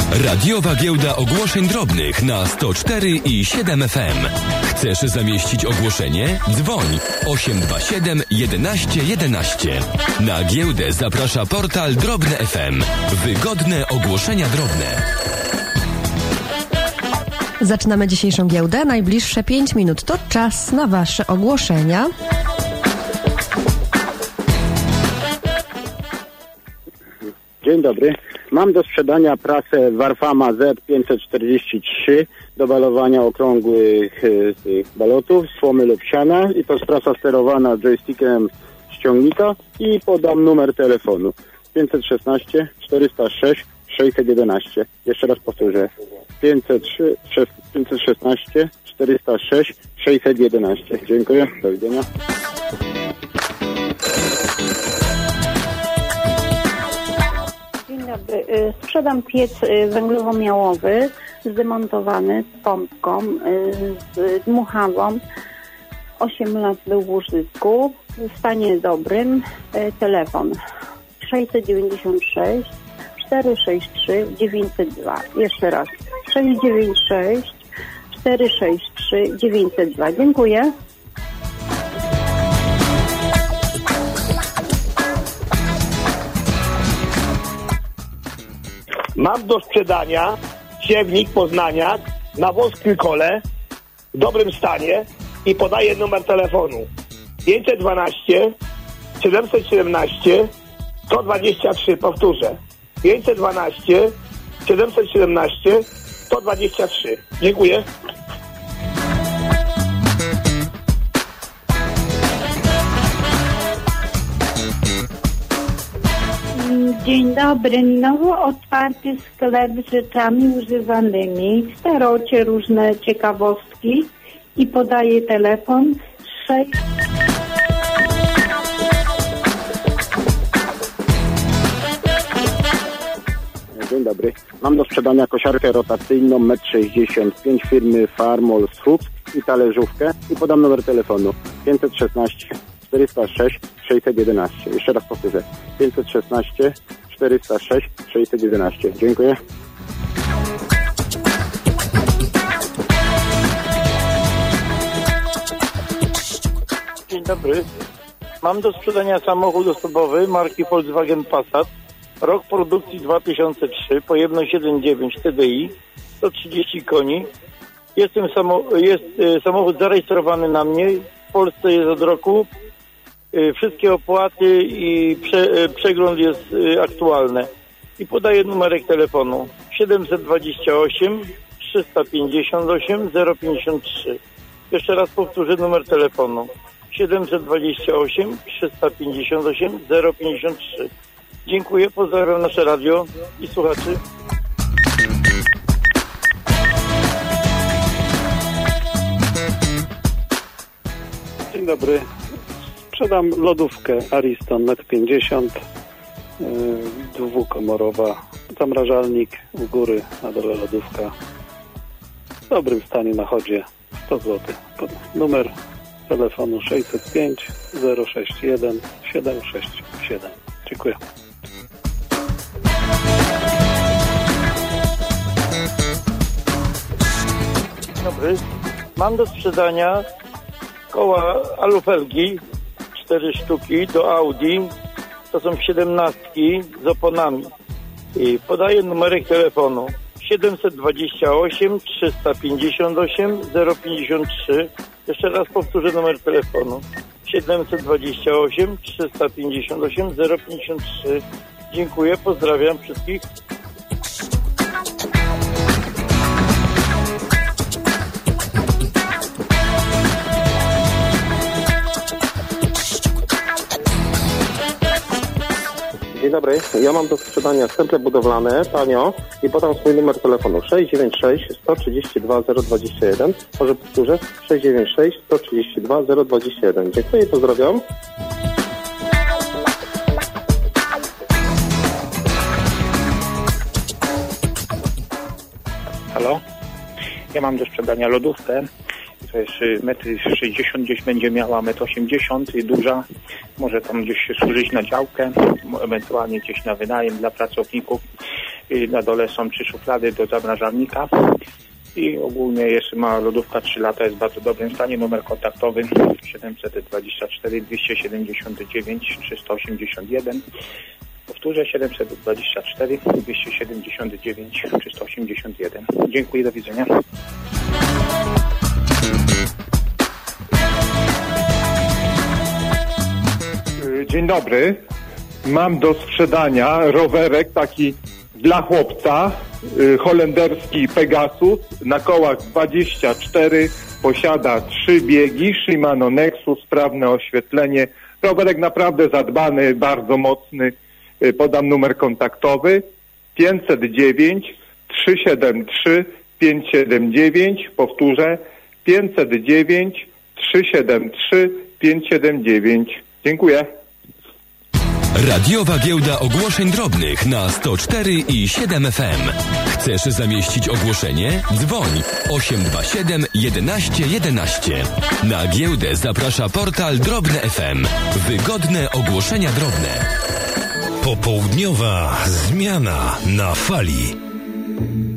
Radiowa giełda ogłoszeń drobnych na 104 i 7 FM. Chcesz zamieścić ogłoszenie? Dzwoń 827 11 11. Na giełdę zaprasza portal Drobne FM. Wygodne ogłoszenia drobne. Zaczynamy dzisiejszą giełdę. Najbliższe 5 minut to czas na Wasze ogłoszenia. Dzień dobry. Mam do sprzedania prasę Warfama Z543 do balowania okrągłych balotów, słomy lub siana. I to jest prasa sterowana joystickiem ściągnika i podam numer telefonu 516 406 611. Jeszcze raz powtórzę. 516 406 611. Dziękuję. Do widzenia. Dzień dobry. Sprzedam piec węglowo-miałowy zdemontowany z pompką, z dmuchawą. 8 lat był w użytku. W stanie dobrym. Telefon 696 463 902. Jeszcze raz. 696 463 902. Dziękuję. Mam do sprzedania siewnik Poznaniak na wąskim kole w dobrym stanie i podaję numer telefonu 512 717 123. Powtórzę 512 717 123. Dziękuję. Dzień dobry. Nowo otwarty sklep z rzeczami używanymi. W starocie różne ciekawostki i podaję telefon 6... Dzień dobry. Mam do sprzedania kosiarkę rotacyjną 1,65 m firmy Farmol Schub i talerzówkę i podam numer telefonu 516 406 611. Jeszcze raz powtórzę. 516 406 611. Dziękuję. Dzień dobry. Mam do sprzedania samochód osobowy marki Volkswagen Passat. Rok produkcji 2003, pojemność 1.9 TDI, 130 koni. Jest samochód zarejestrowany na mnie. W Polsce jest od roku. Wszystkie opłaty i przegląd jest aktualny. I podaję numerek telefonu 728 358 053. Jeszcze raz powtórzę numer telefonu 728 358 053. Dziękuję, pozdrawiam nasze radio i słuchaczy. Dzień dobry. Sprzedam lodówkę Ariston 1,50 m, dwukomorowa, zamrażalnik u góry, na dole lodówka. W dobrym stanie na chodzie, 100 zł. Numer telefonu 605 061 767. Dziękuję. Dzień dobry. Mam do sprzedania koła alufelgi 4 sztuki do Audi. To są 17 z oponami. I podaję numerek telefonu 728 358 053. Jeszcze raz powtórzę numer telefonu 728 358 053. Dziękuję, pozdrawiam wszystkich. Dzień dobry, ja mam do sprzedania stemple budowlane, tanio i podam swój numer telefonu 696 132 021. Może powtórzę 696 132 021. Dziękuję i pozdrawiam. Halo? Ja mam do sprzedania lodówkę. To jest 1,60 m, gdzieś będzie miała 1,80 m, duża. Może tam gdzieś się służyć na działkę, ewentualnie gdzieś na wynajem dla pracowników. Na dole są 3 szuflady do zamrażalnika. I ogólnie jeszcze mała lodówka, 3 lata, jest w bardzo dobrym stanie. Numer kontaktowy 724 279 381. Powtórzę, 724 279 381. Dziękuję, do widzenia. Dzień dobry. Mam do sprzedania rowerek taki dla chłopca, holenderski Pegasus, na kołach 24, posiada 3 biegi, Shimano Nexus, sprawne oświetlenie. Rowerek naprawdę zadbany, bardzo mocny. Podam numer kontaktowy 509 373 579, powtórzę 509 373 579. Dziękuję. Radiowa Giełda Ogłoszeń Drobnych na 104 i 7 FM. Chcesz zamieścić ogłoszenie? Dzwoń 827 11 11. Na giełdę zaprasza portal Drobne FM. Wygodne ogłoszenia drobne. Popołudniowa zmiana na fali.